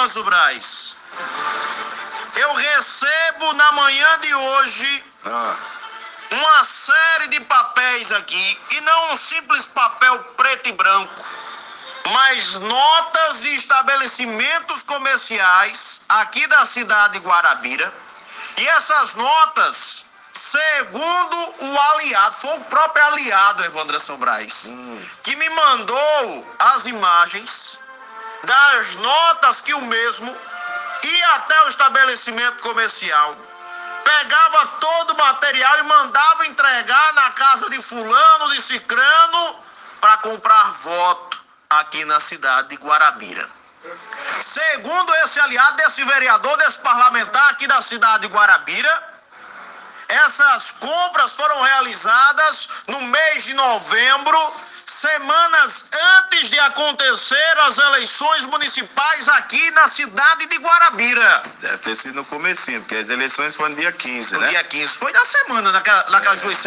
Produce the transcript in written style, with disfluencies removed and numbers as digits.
Evandro Braz, eu recebo na manhã de hoje uma série de papéis aqui, e não um simples papel preto e branco, mas notas de estabelecimentos comerciais aqui da cidade de Guarabira. E essas notas, segundo o aliado, foi o próprio aliado, Evandro Braz, que me mandou as imagens das notas que o mesmo ia até o estabelecimento comercial, pegava todo o material e mandava entregar na casa de fulano, de cicrano, para comprar voto aqui na cidade de Guarabira. Segundo esse aliado, desse vereador, desse parlamentar aqui da cidade de Guarabira, essas compras foram realizadas no mês de novembro, semanas antes de acontecer as eleições municipais aqui na cidade de Guarabira. Deve ter sido no comecinho, porque as eleições foram no dia 15, né? No dia 15, foi na semana, naquelas duas semanas.